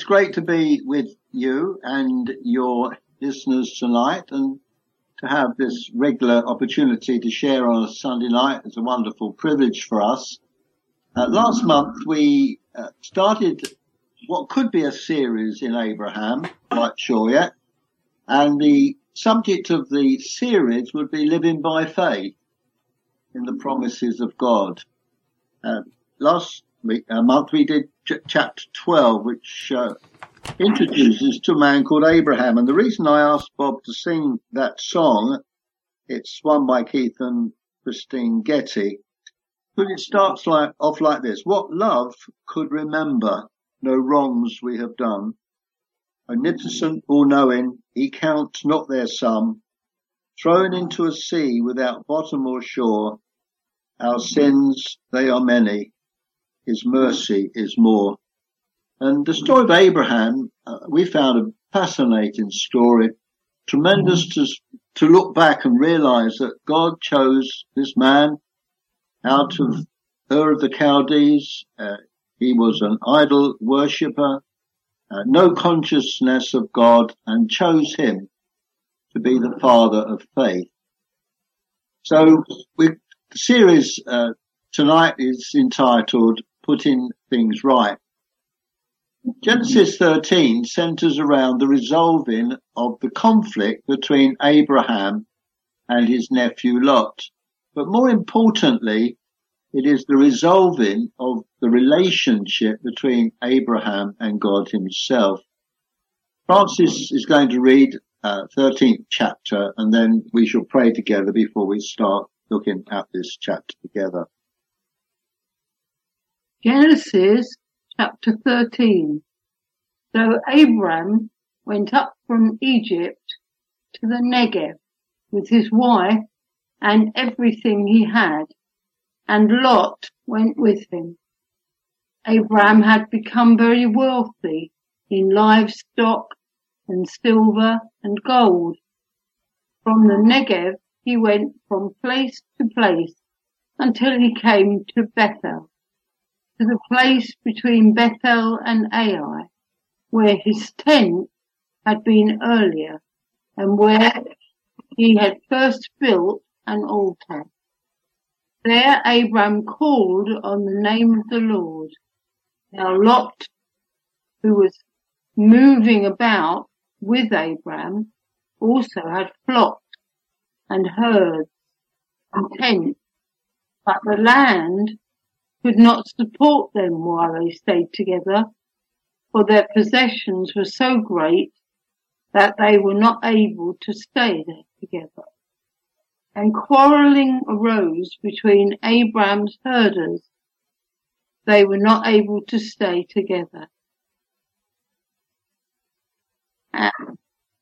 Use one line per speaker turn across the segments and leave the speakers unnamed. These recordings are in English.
great to be with you and your listeners tonight, and to have this regular opportunity to share on a Sunday night is a wonderful privilege for us. Last month we started what could be a series in Abraham, quite sure yet, and the subject of the series would be living by faith in the promises of God. Last month we did chapter 12, which introduces to a man called Abraham. And the reason I asked Bob to sing that song, it's one by Keith and Christine Getty, but it starts off like this. What love could remember no wrongs we have done? Omnipotent, all-knowing, he counts not their sum. Thrown into a sea without bottom or shore, our sins, they are many. His mercy is more. And the story of Abraham, we found a fascinating story, tremendous to look back and realize that God chose this man out of Ur of the Chaldees. He was an idol worshipper, no consciousness of God, and chose him to be the father of faith. So the series tonight is entitled Putting Things Right. Genesis 13 centers around the resolving of the conflict between Abraham and his nephew Lot. But more importantly, it is the resolving of the relationship between Abraham and God himself. Francis is going to read 13th chapter, and then we shall pray together before we start looking at this chapter together.
Genesis chapter 13. So Abram went up from Egypt to the Negev with his wife and everything he had, and Lot went with him. Abram had become very wealthy in livestock and silver and gold. From the Negev he went from place to place until he came to Bethel, to the place between Bethel and Ai, where his tent had been earlier, and where he had first built an altar. There Abram called on the name of the Lord. Now Lot, who was moving about with Abram, also had flocks and herds and tents, but the land could not support them while they stayed together, for their possessions were so great that they were not able to stay there together. And quarrelling arose between Abram's herders. They were not able to stay together. And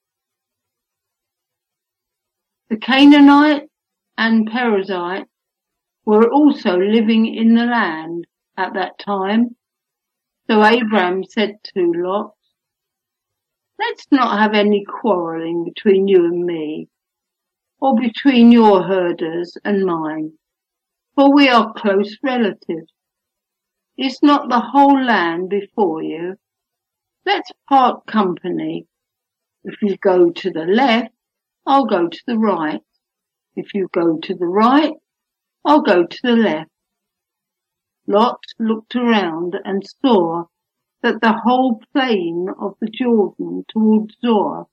the Canaanite and Perizzite were also living in the land at that time. So Abram said to Lot, let's not have any quarrelling between you and me, or between your herders and mine, for we are close relatives. Is not the whole land before you? Let's part company. If you go to the left, I'll go to the right. If you go to the right, I'll go to the left. Lot looked around and saw that the whole plain of the Jordan towards Zoar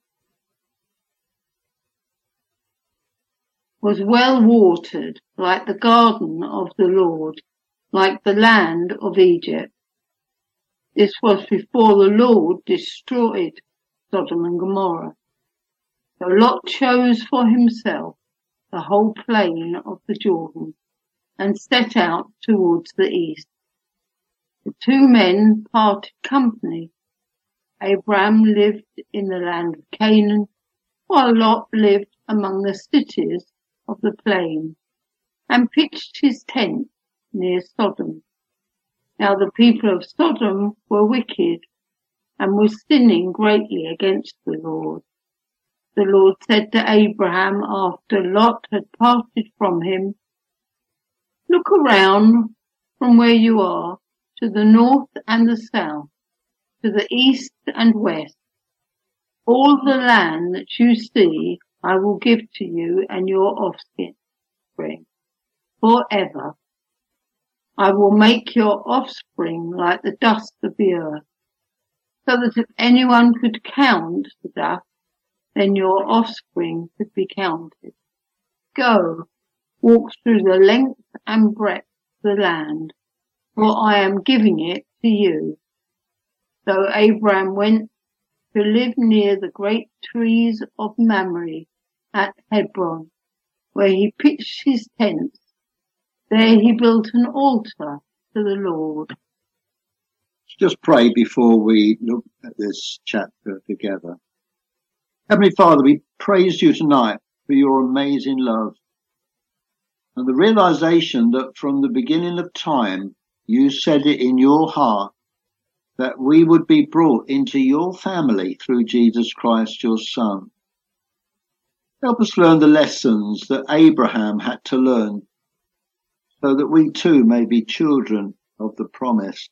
was well watered, like the garden of the Lord, like the land of Egypt. This was before the Lord destroyed Sodom and Gomorrah. So Lot chose for himself the whole plain of the Jordan and set out towards the east. The two men parted company. Abram lived in the land of Canaan, while Lot lived among the cities of the plain and pitched his tent near Sodom. Now the people of Sodom were wicked and were sinning greatly against the Lord. The Lord said to Abraham after Lot had parted from him, look around from where you are to the north and the south, to the east and west. All the land that you see I will give to you and your offspring forever. I will make your offspring like the dust of the earth, so that if anyone could count the dust, then your offspring could be counted. Go, walk through the length and breadth of the land, for I am giving it to you. So Abraham went to live near the great trees of Mamre at Hebron, where he pitched his tents. There he built an altar to the Lord.
Just pray before we look at this chapter together. Heavenly Father, we praise you tonight for your amazing love and the realization that from the beginning of time, you said it in your heart that we would be brought into your family through Jesus Christ, your Son. Help us learn the lessons that Abraham had to learn so that we too may be children of the promise.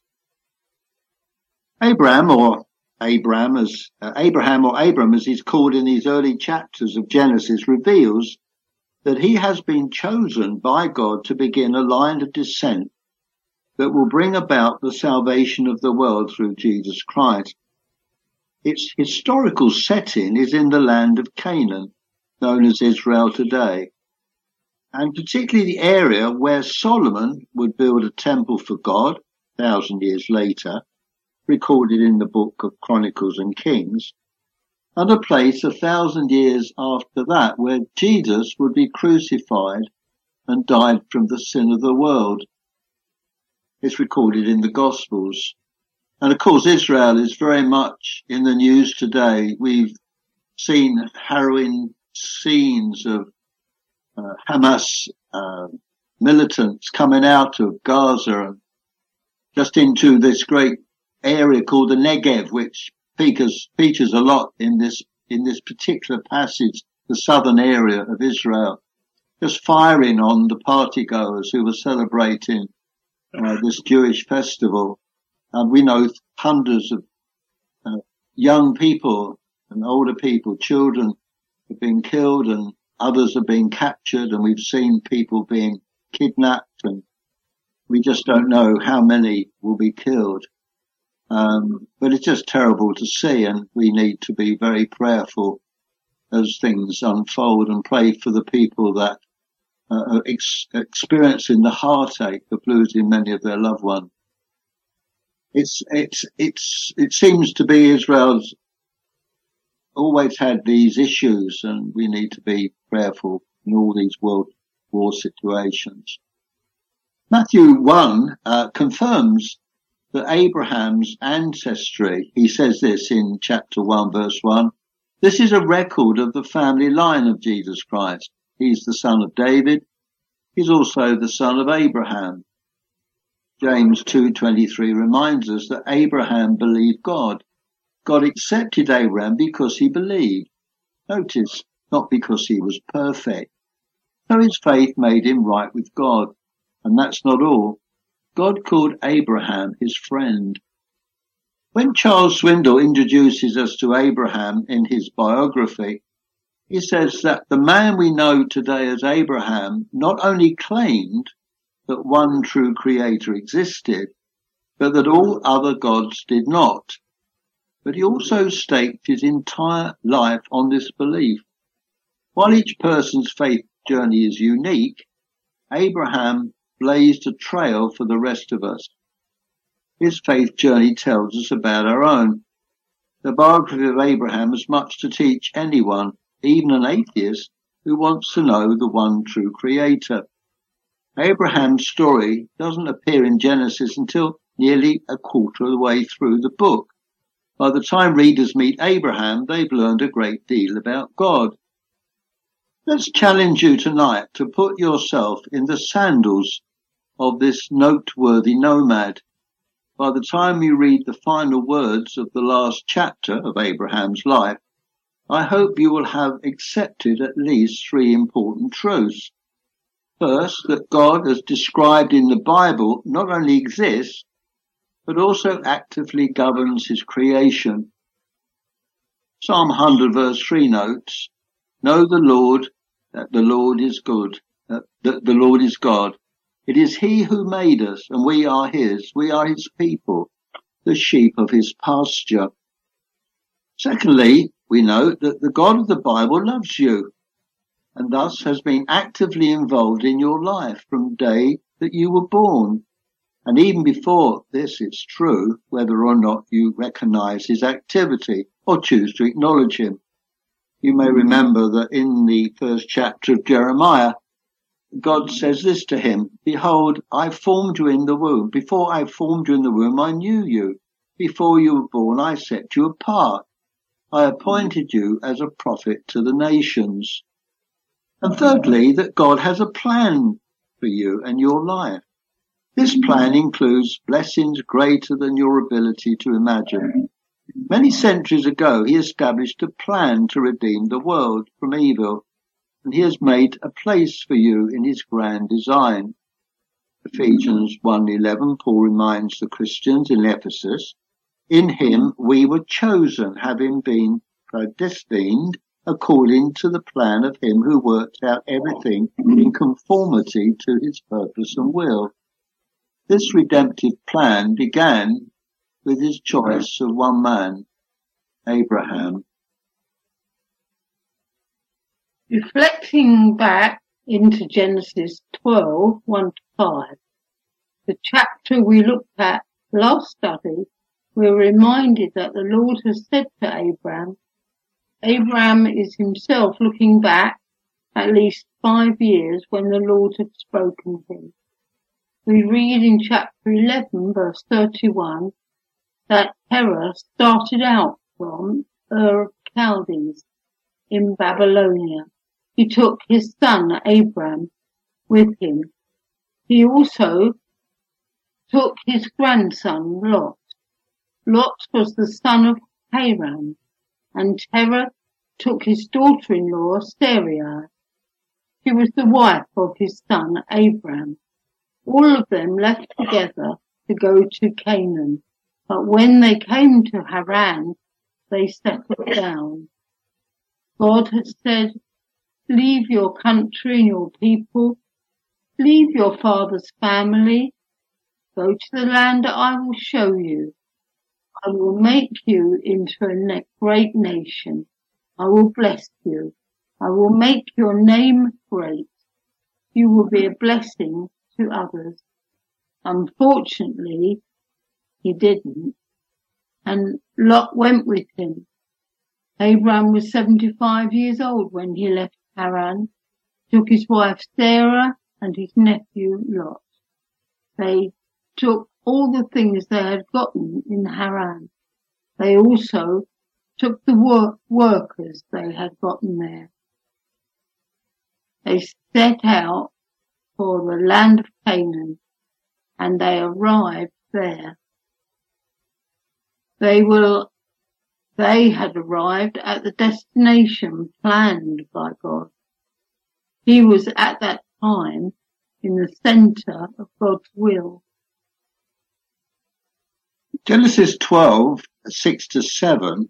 Abraham or Abram as he's called in these early chapters of Genesis, reveals that he has been chosen by God to begin a line of descent that will bring about the salvation of the world through Jesus Christ. Its historical setting is in the land of Canaan, known as Israel today, and particularly the area where Solomon would build a temple for God 1,000 years later, recorded in the book of Chronicles and Kings, and a place 1,000 years after that where Jesus would be crucified and died from the sin of the world. It's recorded in the Gospels. And of course, Israel is very much in the news today. We've seen harrowing scenes of Hamas militants coming out of Gaza and just into this great area called the Negev, which features a lot in this particular passage, the southern area of Israel, just firing on the partygoers who were celebrating this Jewish festival. And we know hundreds of young people and older people, children, have been killed and others are being captured, and we've seen people being kidnapped, and we just don't know how many will be killed. But it's just terrible to see, and we need to be very prayerful as things unfold and pray for the people that are experiencing the heartache of losing many of their loved ones. It seems to be Israel's always had these issues, and we need to be prayerful in all these world war situations. Matthew 1 confirms that Abraham's ancestry. He says this in chapter 1, verse 1. This is a record of the family line of Jesus Christ. He's the son of David. He's also the son of Abraham. James 2:23 reminds us that Abraham believed God. God accepted Abraham because he believed. Notice, not because he was perfect. So his faith made him right with God. And that's not all. God called Abraham his friend. When Charles Swindoll introduces us to Abraham in his biography, he says that the man we know today as Abraham not only claimed that one true creator existed, but that all other gods did not. But he also staked his entire life on this belief. While each person's faith journey is unique, Abraham blazed a trail for the rest of us. His faith journey tells us about our own. The biography of Abraham has much to teach anyone, even an atheist, who wants to know the one true creator. Abraham's story doesn't appear in Genesis until nearly a quarter of the way through the book. By the time readers meet Abraham, they've learned a great deal about God. Let's challenge you tonight to put yourself in the sandals of this noteworthy nomad. By the time you read the final words of the last chapter of Abraham's life, I hope you will have accepted at least 3 important truths. First, that God, as described in the Bible, not only exists, but also actively governs his creation. Psalm 100 verse 3 notes, "Know the Lord, that the Lord is good, that the Lord is God. It is he who made us, and we are his. We are his people, the sheep of his pasture." Secondly, we note that the God of the Bible loves you, and thus has been actively involved in your life from the day that you were born. And even before this, it's true, whether or not you recognize his activity or choose to acknowledge him. You may remember that in the first chapter of Jeremiah, God says this to him, "Behold, I formed you in the womb. Before I formed you in the womb, I knew you. Before you were born, I set you apart. I appointed you as a prophet to the nations." And thirdly, that God has a plan for you and your life. This plan includes blessings greater than your ability to imagine. Many centuries ago, he established a plan to redeem the world from evil, and he has made a place for you in his grand design. Ephesians 1:11, Paul reminds the Christians in Ephesus, "In him we were chosen, having been predestined according to the plan of him who worked out everything in conformity to his purpose and will." This redemptive plan began with his choice of one man, Abraham.
Reflecting back into Genesis 12, 1-5, the chapter we looked at last study, we're reminded that the Lord has said to Abraham, Abraham is himself looking back at least 5 years when the Lord had spoken to him. We read in chapter 11, verse 31, that Terah started out from Ur of Chaldees in Babylonia. He took his son Abram with him. He also took his grandson Lot. Lot was the son of Haran, and Terah took his daughter-in-law Sarai. She was the wife of his son Abram. All of them left together to go to Canaan, but when they came to Haran, they settled down. God had said, "Leave your country and your people, leave your father's family, go to the land that I will show you. I will make you into a great nation. I will bless you. I will make your name great. You will be a blessing to others." Unfortunately, he didn't, and Lot went with him. Abraham was 75 years old when he left Haran, took his wife Sarah and his nephew Lot. They took all the things they had gotten in Haran. They also took the workers they had gotten there. They set out for the land of Canaan, and they arrived there. They had arrived at the destination planned by God. He was at that time in the center of God's will.
Genesis 12, 6-7,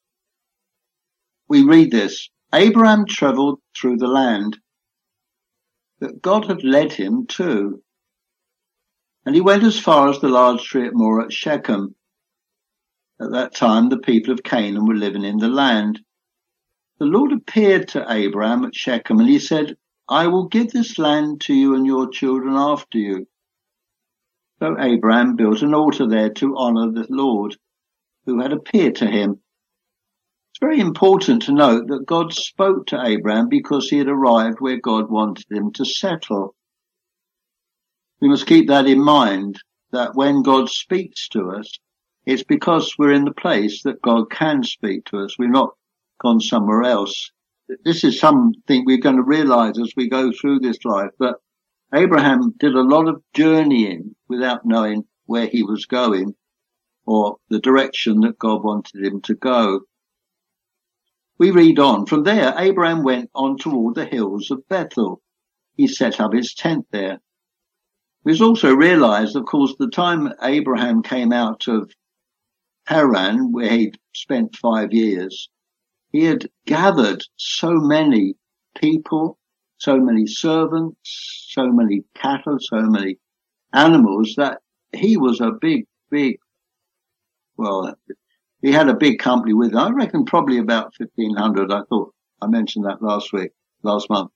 we read this. Abraham travelled through the land that God had led him to, and he went as far as the large tree at Moreh at Shechem. At that time, the people of Canaan were living in the land. The Lord appeared to Abraham at Shechem, and he said, "I will give this land to you and your children after you." So Abraham built an altar there to honour the Lord, who had appeared to him. It's very important to note that God spoke to Abraham because he had arrived where God wanted him to settle. We must keep that in mind, that when God speaks to us, it's because we're in the place that God can speak to us. We've not gone somewhere else. This is something we're going to realise as we go through this life, that Abraham did a lot of journeying without knowing where he was going or the direction that God wanted him to go. We read on. From there, Abraham went on toward the hills of Bethel. He set up his tent there. We must also realize, of course, the time Abraham came out of Haran, where he'd spent 5 years, he had gathered so many people, so many servants, so many cattle, so many animals, that he was a big, well, he had a big company with him. I reckon probably about 1,500. I mentioned that last month.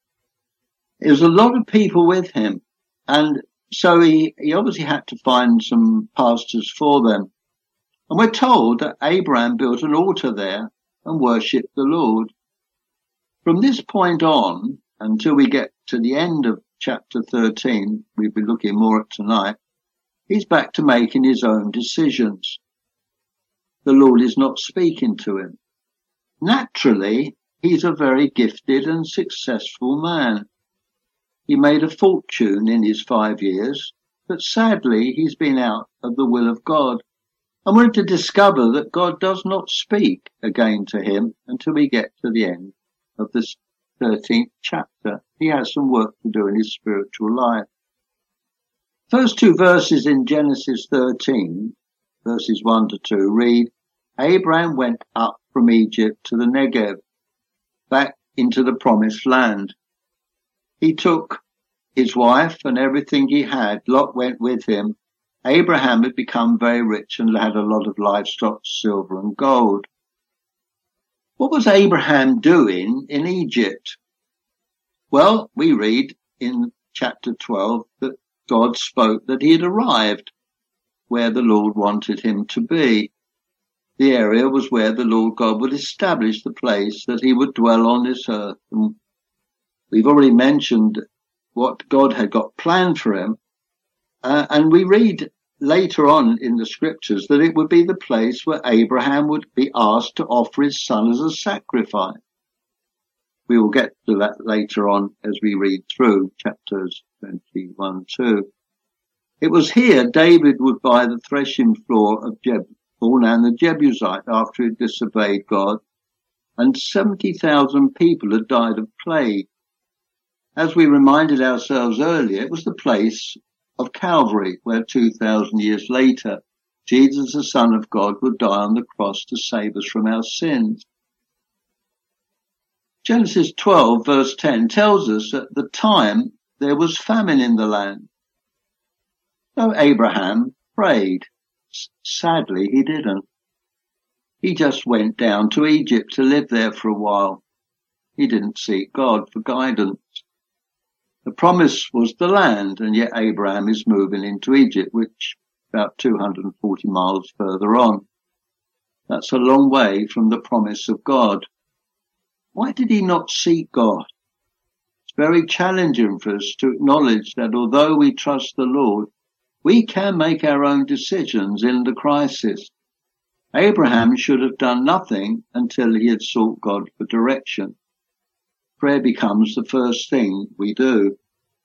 It was a lot of people with him. And so he obviously had to find some pastors for them. And we're told that Abraham built an altar there and worshipped the Lord. From this point on, until we get to the end of chapter 13, we'll be looking more at tonight, he's back to making his own decisions. The Lord is not speaking to him. Naturally, he's a very gifted and successful man. He made a fortune in his 5 years, but sadly he's been out of the will of God. And we're to discover that God does not speak again to him until we get to the end of this 13th chapter. He has some work to do in his spiritual life. First 2 verses in Genesis 13, verses 1 to 2, read, Abraham went up from Egypt to the Negev, back into the promised land. He took his wife and everything he had. Lot went with him. Abraham had become very rich and had a lot of livestock, silver and gold. What was Abraham doing in Egypt? Well, we read in chapter 12 that God spoke that he had arrived where the Lord wanted him to be. The area was where the Lord God would establish the place that he would dwell on this earth. And we've already mentioned what God had got planned for him. And we read later on in the scriptures that it would be the place where Abraham would be asked to offer his son as a sacrifice. We will get to that later on as we read through chapters 21-2. It was here David would buy the threshing floor of Jebul and the Jebusite after he had disobeyed God, and 70,000 people had died of plague. As we reminded ourselves earlier, it was the place of Calvary, where 2,000 years later, Jesus, the Son of God, would die on the cross to save us from our sins. Genesis 12, verse 10, tells us at the time there was famine in the land. So Abraham prayed. Sadly, he didn't. He just went down to Egypt to live there for a while. He didn't seek God for guidance. The promise was the land, and yet Abraham is moving into Egypt, which about 240 miles further on. That's a long way from the promise of God. Why did he not seek God? It's very challenging for us to acknowledge that although we trust the Lord, we can make our own decisions in the crisis. Abraham should have done nothing until he had sought God for direction. Prayer becomes the first thing we do.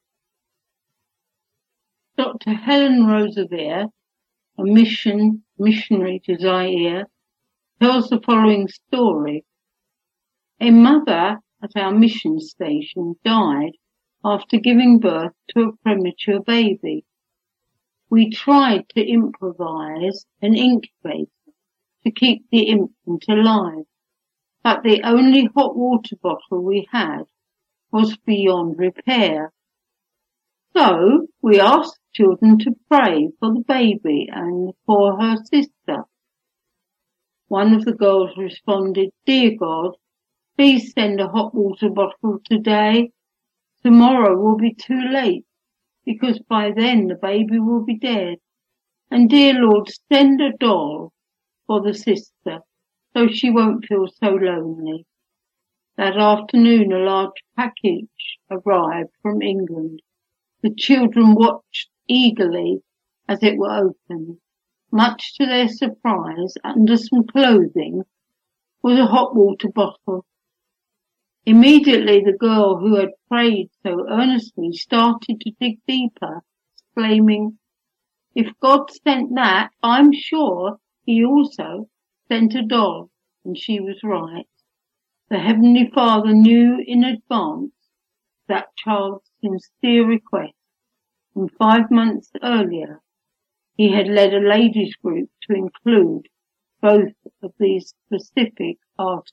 Dr. Helen Roseveare, a missionary to Zaire, tells the following story. A mother at our mission station died after giving birth to a premature baby. We tried to improvise an incubator to keep the infant alive, but the only hot water bottle we had was beyond repair. So we asked children to pray for the baby and for her sister. One of the girls responded, "Dear God, please send a hot water bottle today. Tomorrow will be too late, because by then the baby will be dead. And dear Lord, send a doll for the sister so she won't feel so lonely." That afternoon a large package arrived from England. The children watched eagerly as it were opened. Much to their surprise, under some clothing was a hot water bottle. Immediately the girl who had prayed so earnestly started to dig deeper, exclaiming, "If God sent that, I'm sure he also sent a doll." And she was right. The Heavenly Father knew in advance that child's sincere request and 5 months earlier he had led a ladies' group to include both of these specific articles.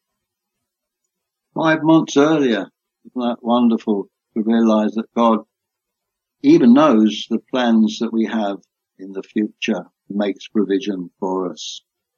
5 months earlier. Isn't that wonderful to realize that God even knows the plans that we have in the future, makes provision for us.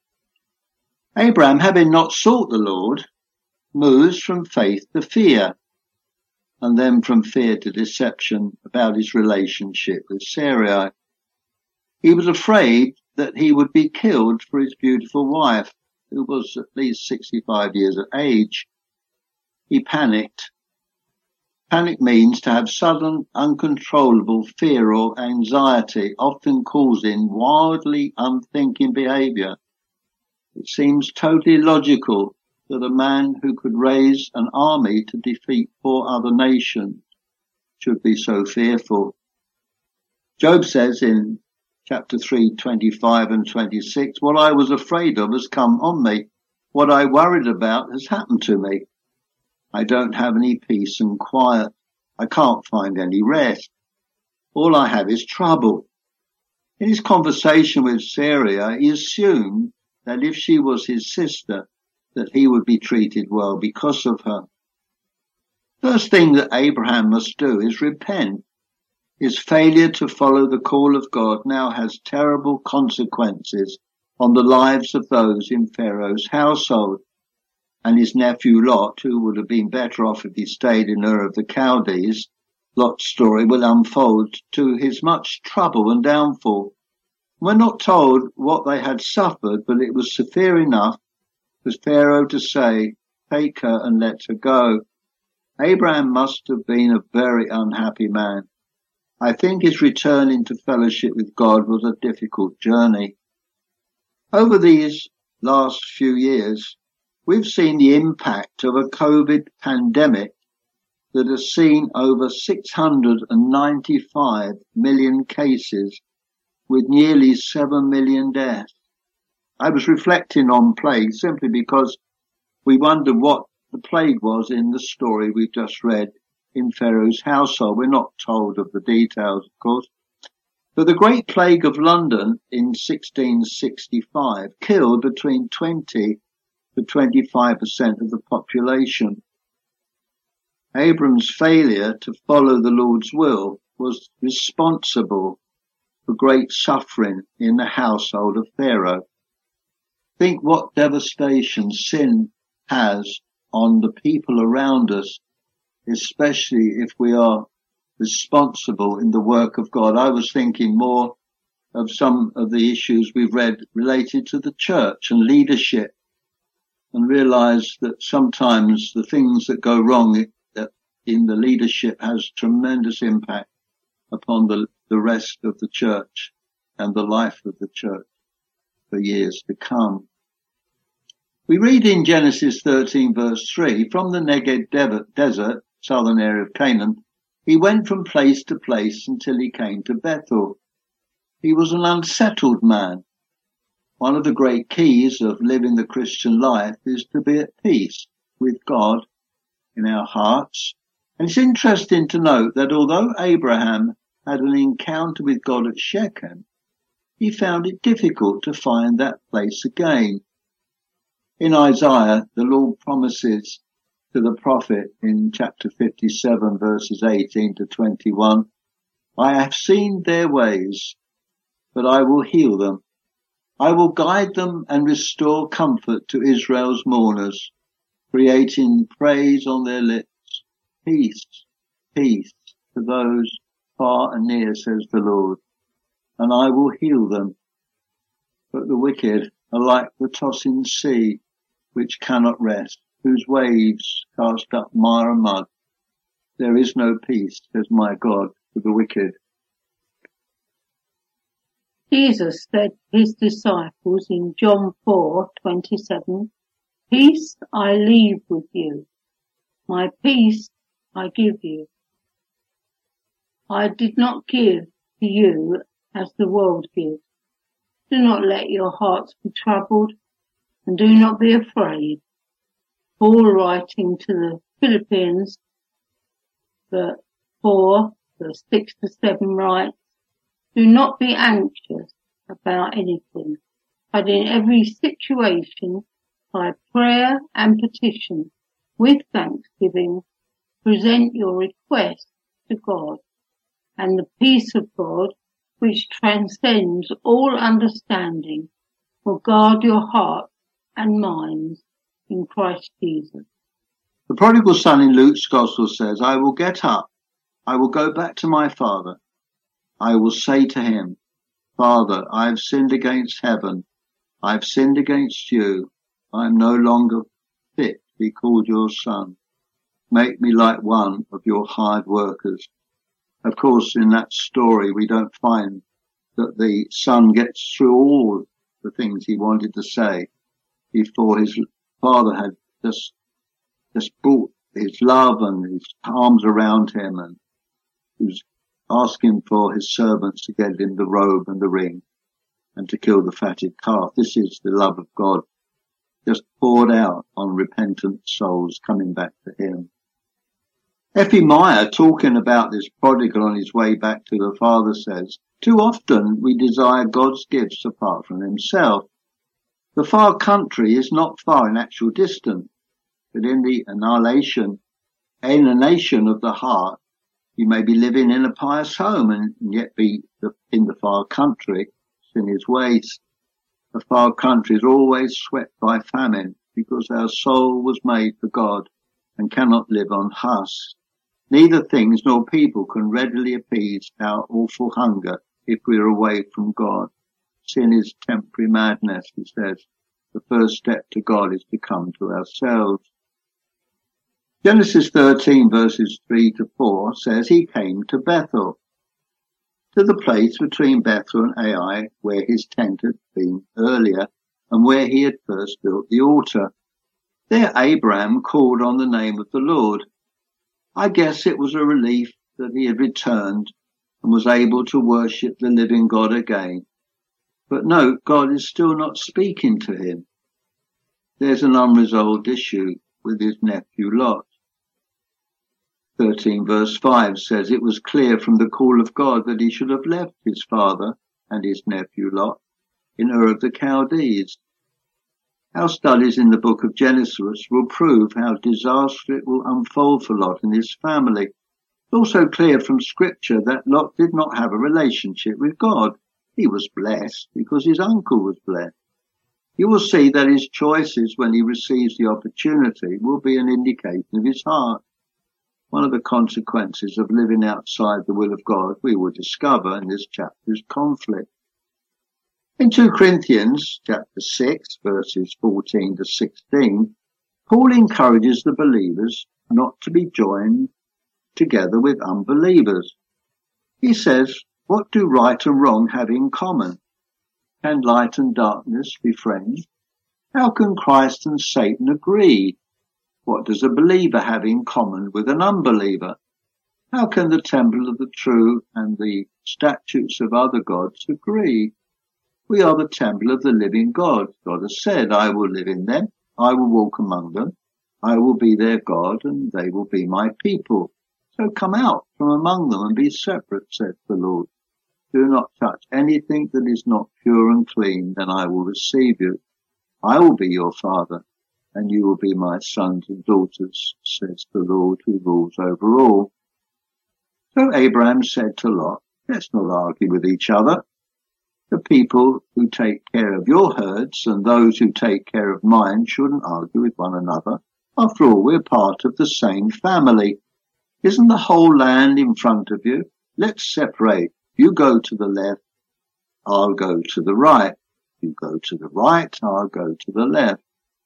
Abraham, having not sought the Lord, moves from faith to fear, and then from fear to deception about his relationship with Sarai. He was afraid that he would be killed for his beautiful wife, who was at least 65 years of age. He panicked. Panic means to have sudden, uncontrollable fear or anxiety, often causing wildly unthinking behaviour. It seems totally logical that a man who could raise an army to defeat 4 other nations should be so fearful. Job says in chapter 3, 25 and 26, what I was afraid of has come on me. What I worried about has happened to me. I don't have any peace and quiet. I can't find any rest. All I have is trouble. In his conversation with Sarai, he assumed that if she was his sister, that he would be treated well because of her. First thing that Abraham must do is repent. His failure to follow the call of God now has terrible consequences on the lives of those in Pharaoh's household. And his nephew Lot, who would have been better off if he stayed in Ur of the Chaldees, Lot's story will unfold to his much trouble and downfall. We're not told what they had suffered, but it was severe enough for Pharaoh to say, take her and let her go. Abraham must have been a very unhappy man. I think his return into fellowship with God was a difficult journey. Over these last few years, we've seen the impact of a COVID pandemic that has seen over 695 million cases with nearly 7 million deaths. I was reflecting on plague simply because we wonder what the plague was in the story we just read in Pharaoh's household. We're not told of the details, of course. But the Great Plague of London in 1665 killed between 20 to 25% of the population. Abram's failure to follow the Lord's will was responsible for great suffering in the household of Pharaoh. Think what devastation sin has on the people around us, especially if we are responsible in the work of God. I was thinking more of some of the issues we've read related to the church and leadership, and realize that sometimes the things that go wrong in the leadership has tremendous impact upon the rest of the church and the life of the church for years to come. We read in Genesis 13 verse 3, from the Negev desert, southern area of Canaan, he went from place to place until he came to Bethel. He was an unsettled man. One of the great keys of living the Christian life is to be at peace with God in our hearts. And it's interesting to note that although Abraham had an encounter with God at Shechem, he found it difficult to find that place again. In Isaiah, the Lord promises to the prophet in chapter 57, verses 18 to 21, I have seen their ways, but I will heal them. I will guide them and restore comfort to Israel's mourners, creating praise on their lips. Peace, peace to those far and near, says the Lord, and I will heal them. But the wicked are like the tossing sea, which cannot rest, whose waves cast up mire and mud. There is no peace, says my God, for the wicked.
Jesus said to his disciples in John 4:27, peace I leave with you, my peace I give you. I did not give to you as the world gives. Do not let your hearts be troubled, and do not be afraid. Paul, writing to the Philippians, 4 verse 6 to 7 writes, "Do not be anxious about anything, but in every situation, by prayer and petition, with thanksgiving, present your requests to God, and the peace of God, which transcends all understanding, will guard your hearts and minds in Christ Jesus."
The prodigal son in Luke's Gospel says, "I will get up, I will go back to my father. I will say to him, Father, I have sinned against heaven. I have sinned against you. I am no longer fit to be called your son. Make me like one of your hired workers." Of course, in that story, we don't find that the son gets through all the things he wanted to say before his father had just brought his love and his arms around him, and he was asking for his servants to get him the robe and the ring and to kill the fatted calf. This is the love of God just poured out on repentant souls coming back to him. F.E. Meyer, talking about this prodigal on his way back to the Father, says, "Too often we desire God's gifts apart from himself. The far country is not far in actual distance, but in the alienation of the heart, you may be living in a pious home and yet be in the far country, in his ways. The far country is always swept by famine, because our soul was made for God and cannot live on husk. Neither things nor people can readily appease our awful hunger if we are away from God. Sin is temporary madness," he says. "The first step to God is to come to ourselves." Genesis 13 verses 3 to 4 says he came to Bethel, to the place between Bethel and Ai, where his tent had been earlier and where he had first built the altar. There Abraham called on the name of the Lord. I guess it was a relief that he had returned and was able to worship the living God again. But note, God is still not speaking to him. There's an unresolved issue with his nephew Lot. 13 verse 5 says it was clear from the call of God that he should have left his father and his nephew Lot in Ur of the Chaldees. Our studies in the book of Genesis will prove how disaster it will unfold for Lot and his family. It's also clear from Scripture that Lot did not have a relationship with God. He was blessed because his uncle was blessed. You will see that his choices when he receives the opportunity will be an indication of his heart. One of the consequences of living outside the will of God we will discover in this chapter's conflict. In 2 Corinthians chapter 6 verses 14 to 16, Paul encourages the believers not to be joined together with unbelievers. He says, "What do right and wrong have in common? Can light and darkness be friends? How can Christ and Satan agree? What does a believer have in common with an unbeliever? How can the temple of the true and the statutes of other gods agree? We are the temple of the living God. God has said, I will live in them, I will walk among them, I will be their God, and they will be my people. So come out from among them and be separate, says the Lord. Do not touch anything that is not pure and clean, then I will receive you. I will be your father, and you will be my sons and daughters, says the Lord who rules over all." So Abraham said to Lot, "Let's not argue with each other. The people who take care of your herds and those who take care of mine shouldn't argue with one another. After all, we're part of the same family. Isn't the whole land in front of you? Let's separate. You go to the left, I'll go to the right. You go to the right, I'll go to the left."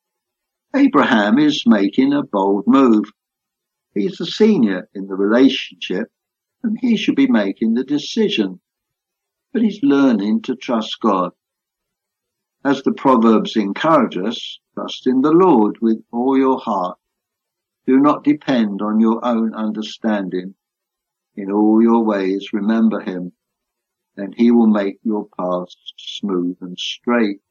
Abraham is making a bold move. He's the senior in the relationship, and he should be making the decision. But he's learning to trust God. As the Proverbs encourage us, trust in the Lord with all your heart. Do not depend on your own understanding. In all your ways remember him, then he will make your paths smooth and straight.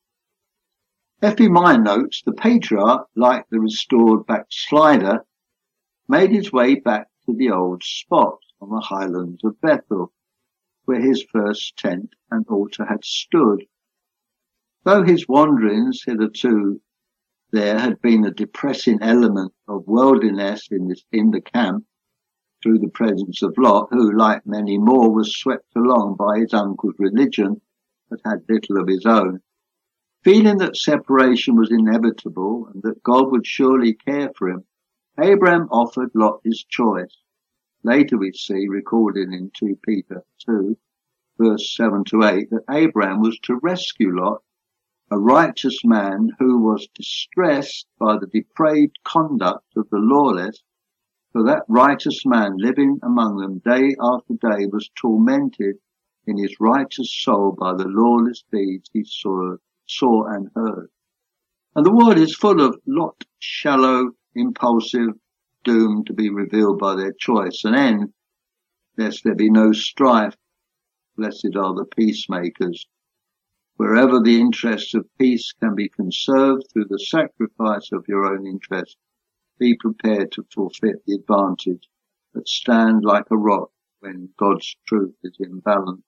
F.E. Meyer notes the patriarch, like the restored backslider, made his way back to the old spot on the highlands of Bethel, where his first tent and altar had stood. Though his wanderings hitherto there had been a depressing element of worldliness in the camp, through the presence of Lot, who, like many more, was swept along by his uncle's religion, but had little of his own. Feeling that separation was inevitable and that God would surely care for him, Abraham offered Lot his choice. Later we see, recorded in 2 Peter 2, verse 7 to 8, that Abraham was to rescue Lot, a righteous man who was distressed by the depraved conduct of the lawless. For that righteous man living among them day after day was tormented in his righteous soul by the lawless deeds he saw and heard. And the world is full of Lot, shallow, impulsive, doomed to be revealed by their choice and end, lest there be no strife. Blessed are the peacemakers. Wherever the interests of peace can be conserved through the sacrifice of your own interest, be prepared to forfeit the advantage, but stand like a rock when God's truth is in balance.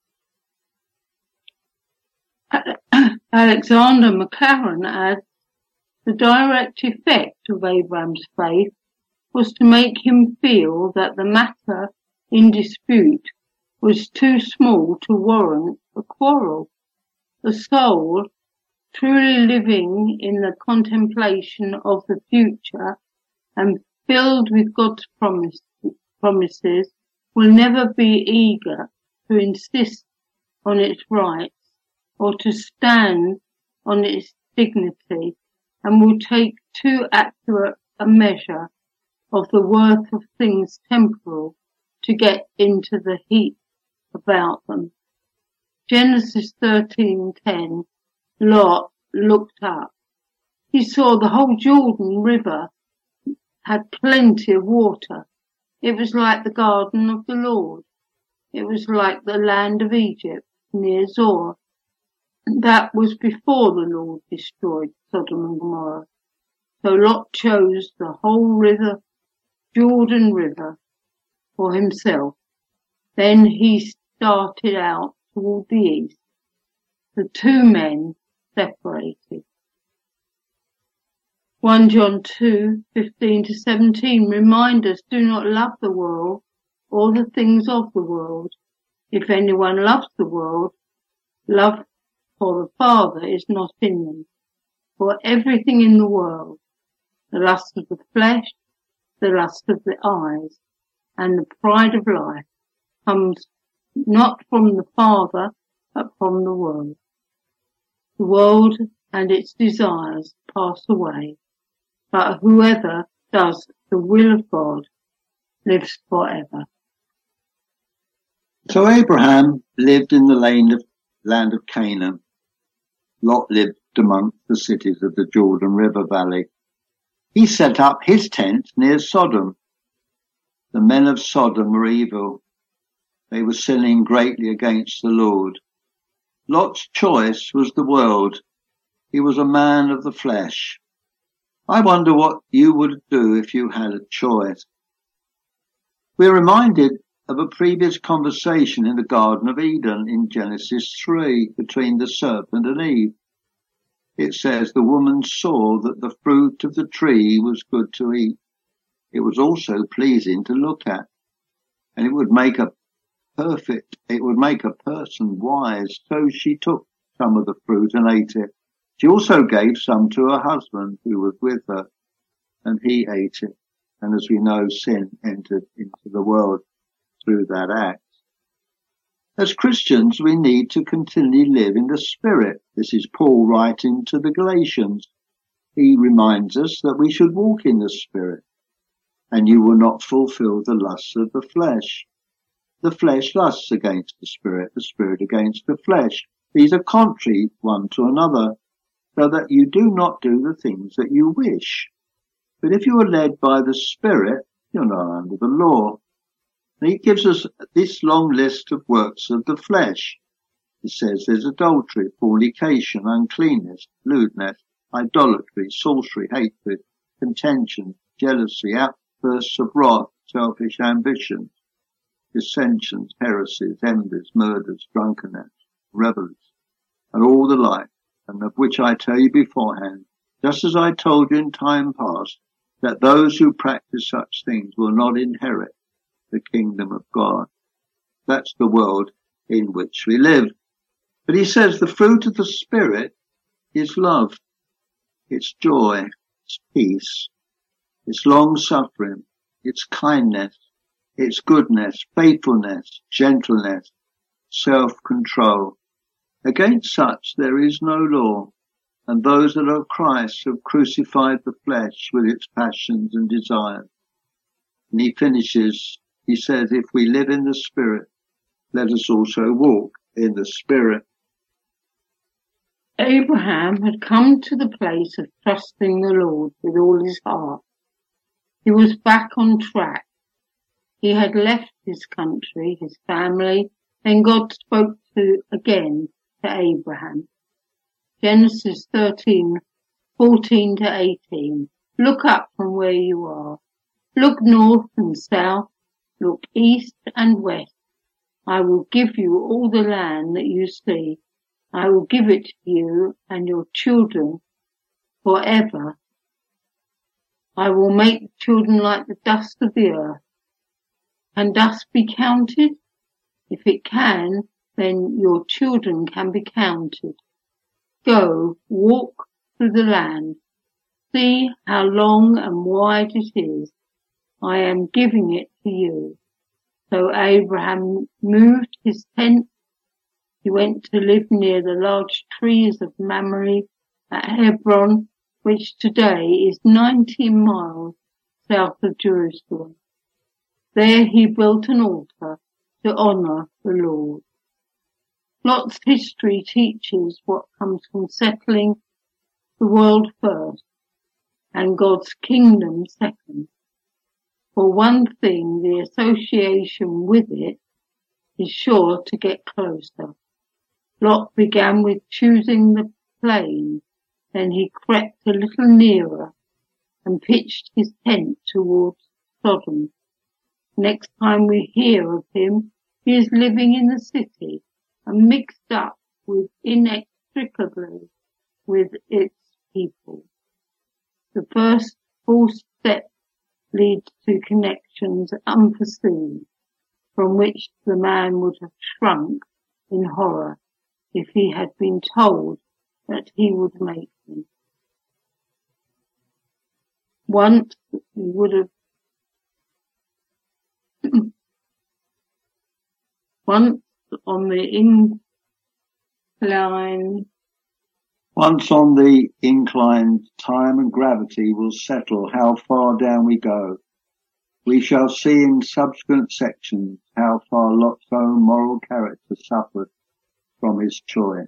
Alexander Maclaren adds, the direct effect of Abraham's faith was to make him feel that the matter in dispute was too small to warrant a quarrel. The soul, truly living in the contemplation of the future and filled with God's promises, will never be eager to insist on its rights or to stand on its dignity, and will take too accurate a measure of the worth of things temporal to get into the heat about them. Genesis 13:10, Lot looked up. He saw the whole Jordan River had plenty of water. It was like the garden of the Lord. It was like the land of Egypt near Zoar. That was before the Lord destroyed Sodom and Gomorrah. So Lot chose the whole Jordan River, for himself. Then he started out toward the east. The two men separated. 1 John 2:15-17 remind us, do not love the world or the things of the world. If anyone loves the world, love for the Father is not in them. For everything in the world, the lust of the flesh, the lust of the eyes, and the pride of life, comes not from the Father, but from the world. The world and its desires pass away, but whoever does the will of God lives forever.
So Abraham lived in the land of Canaan. Lot lived amongst the cities of the Jordan River Valley. He set up his tent near Sodom. The men of Sodom were evil. They were sinning greatly against the Lord. Lot's choice was the world. He was a man of the flesh. I wonder what you would do if you had a choice. We're reminded of a previous conversation in the Garden of Eden in Genesis 3 between the serpent and Eve. It says, the woman saw that the fruit of the tree was good to eat. It was also pleasing to look at, and it would make a person wise. So she took some of the fruit and ate it. She also gave some to her husband who was with her, and he ate it. And as we know, sin entered into the world through that act. As Christians, we need to continually live in the Spirit. This is Paul writing to the Galatians. He reminds us that we should walk in the Spirit, and you will not fulfill the lusts of the flesh. The flesh lusts against the Spirit against the flesh. These are contrary one to another, so that you do not do the things that you wish. But if you are led by the Spirit, you're not under the law. And he gives us this long list of works of the flesh. He says there's adultery, fornication, uncleanness, lewdness, idolatry, sorcery, hatred, contention, jealousy, outbursts of wrath, selfish ambition, dissensions, heresies, envies, murders, drunkenness, revelries, and all the like, and of which I tell you beforehand, just as I told you in time past, that those who practice such things will not inherit the kingdom of God. That's the world in which we live. But he says the fruit of the Spirit is love, it's joy, it's peace, it's long-suffering, it's kindness, it's goodness, faithfulness, gentleness, self-control. Against such there is no law, and those that are Christ have crucified the flesh with its passions and desires. And he finishes, he says, if we live in the Spirit, let us also walk in the Spirit.
Abraham had come to the place of trusting the Lord with all his heart. He was back on track. He had left his country, his family, then God spoke again to Abraham. Genesis 13:14 to 18. Look up from where you are. Look north and south. Look east and west. I will give you all the land that you see. I will give it to you and your children forever. I will make children like the dust of the earth. Can dust be counted? If it can, then your children can be counted. Go, walk through the land. See how long and wide it is. I am giving it to you. So Abraham moved his tent. He went to live near the large trees of Mamre at Hebron, which today is 19 miles south of Jerusalem. There he built an altar to honour the Lord. Lot's history teaches what comes from settling the world first and God's kingdom second. For one thing, the association with it is sure to get closer. Lot began with choosing the plain, then he crept a little nearer and pitched his tent towards Sodom. Next time we hear of him, he is living in the city and mixed up inextricably with its people. The first false step leads to connections unforeseen, from which the man would have shrunk in horror if he had been told that he would make them. Once he would have once on the incline,
time and gravity will settle how far down we go. We shall see in subsequent sections how far Lot's own moral character suffered from his choice.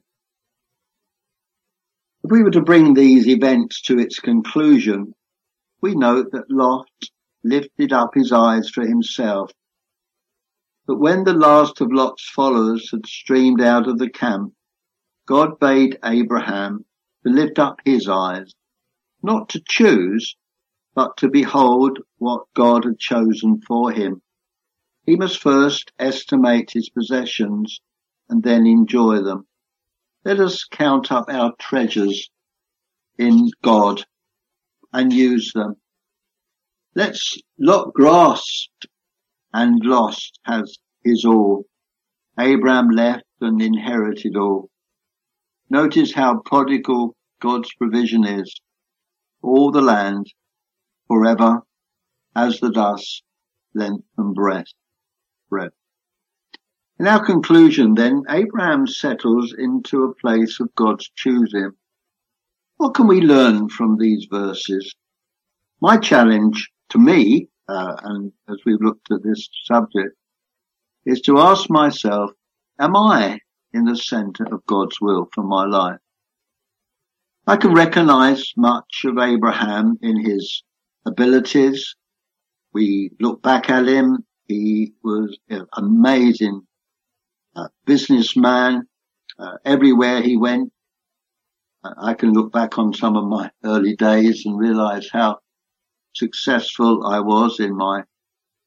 If we were to bring these events to its conclusion, we note that Lot lifted up his eyes for himself. But when the last of Lot's followers had streamed out of the camp, God bade Abraham to lift up his eyes, not to choose, but to behold what God had chosen for him. He must first estimate his possessions and then enjoy them. Let us count up our treasures in God and use them. Lot grasped and lost has his all. Abraham left and inherited all. Notice how prodigal God's provision is. All the land, forever, as the dust, length and breadth. In our conclusion then, Abraham settles into a place of God's choosing. What can we learn from these verses? My challenge to me, and as we've looked at this subject, is to ask myself, am I in the centre of God's will for my life? I can recognize much of Abraham in his abilities. We look back at him. He was an amazing businessman. Everywhere he went, I can look back on some of my early days and realize how successful I was in my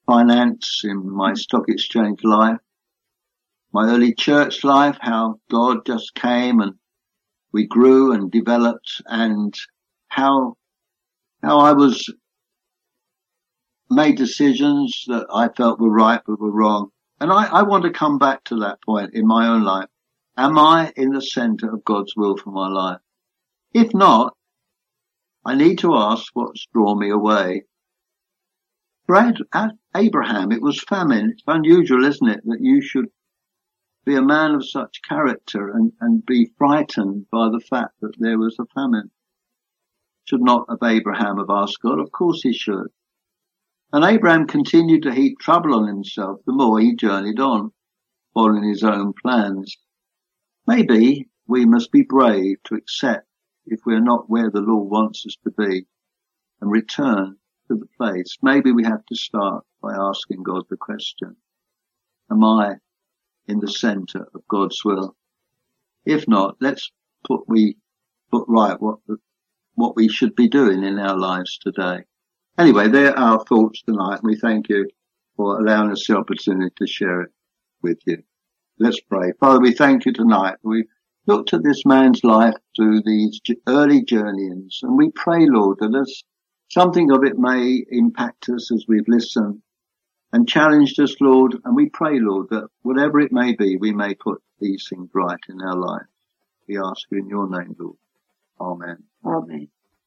finance, in my stock exchange life, my early church life, how God just came and we grew and developed, and how I was made decisions that I felt were right but were wrong. And I want to come back to that point in my own life. Am I in the center of God's will for my life? If not, I need to ask what's drawn me away. For Abraham, it was famine. It's unusual, isn't it, that you should be a man of such character and be frightened by the fact that there was a famine. Should not have Abraham have asked God? Of course he should. And Abraham continued to heap trouble on himself the more he journeyed on, following his own plans. Maybe we must be brave to accept if we're not where the Lord wants us to be and return to the place. Maybe we have to start by asking God the question, am I in the center of God's will? If not, let's put right what we should be doing in our lives today. Anyway, there are our thoughts tonight, and we thank you for allowing us the opportunity to share it with you. Let's pray. Father, we thank you tonight. We looked at this man's life through these early journeyings, and we pray, Lord, that as something of it may impact us as we've listened and challenged us, Lord, and we pray, Lord, that whatever it may be, we may put these things right in our life. We ask you in your name, Lord. Amen.
Amen.